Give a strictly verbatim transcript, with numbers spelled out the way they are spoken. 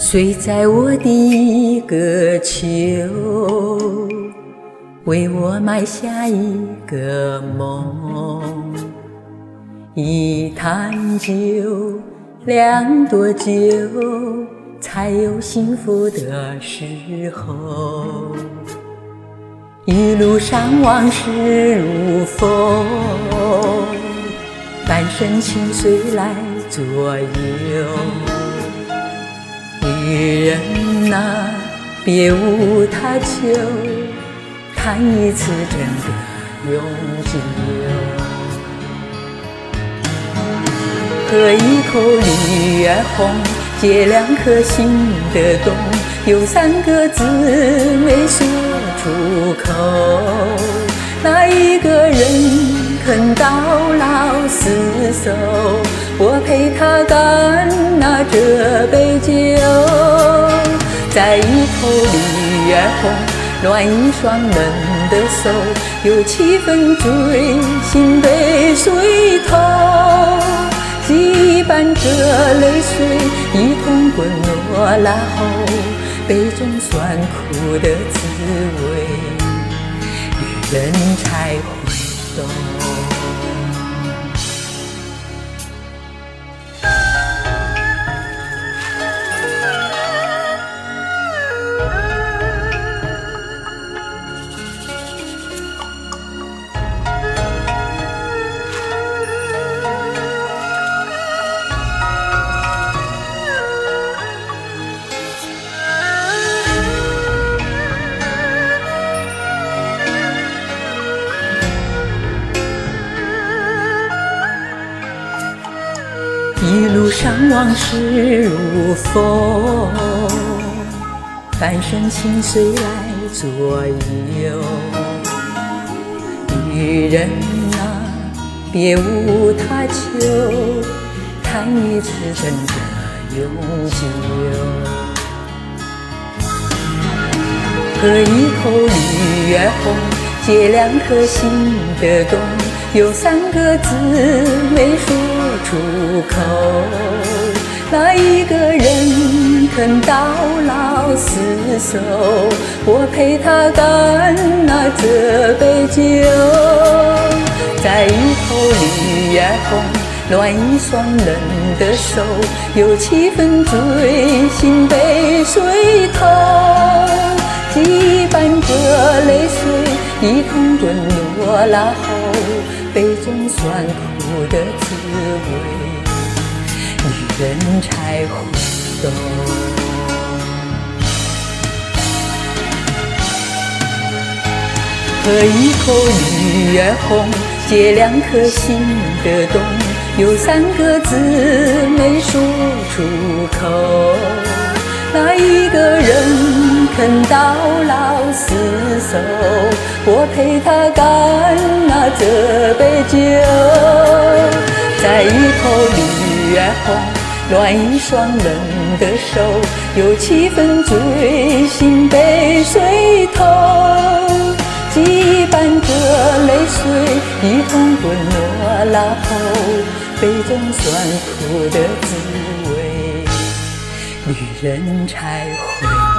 睡在我的歌丘，为我埋下一个梦。一坛酒，两朵酒，才有幸福的时候。一路上往事如风，半生情随来左右。女人啊，别无他求，谈一次真的永久。喝一口绿叶红，借两颗心的冬。有三个字没说出口，那一个人肯到老厮守，我陪他干那这杯酒。在一口绿叶红，暖一双冷的手，有七分醉，心被水透。几般这泪水一同滚落啦后，杯中酸苦的滋味，女人才会懂。一路上往事如风，半生情随来左右。女人啊，别无他求，谈一次真的永久。喝一口绿叶红，借两颗心的冬。有三个字没说出口，那一个人肯到老厮守，我陪他干那这杯酒。在一口绿叶红，暖一双冷的手，有七分醉，心被水透。几般这泪水一同滚落啦后，杯中酸苦的滋味，女人才会懂。喝一口绿叶红，借两颗心的冬。有三个字没说出口，那一个人肯到老厮守，我陪他干那这杯酒。在一口绿叶红，暖一双冷的手，有七分醉，心被水透。几般这泪水一同滚落啦后，杯中酸苦的滋味，女人才会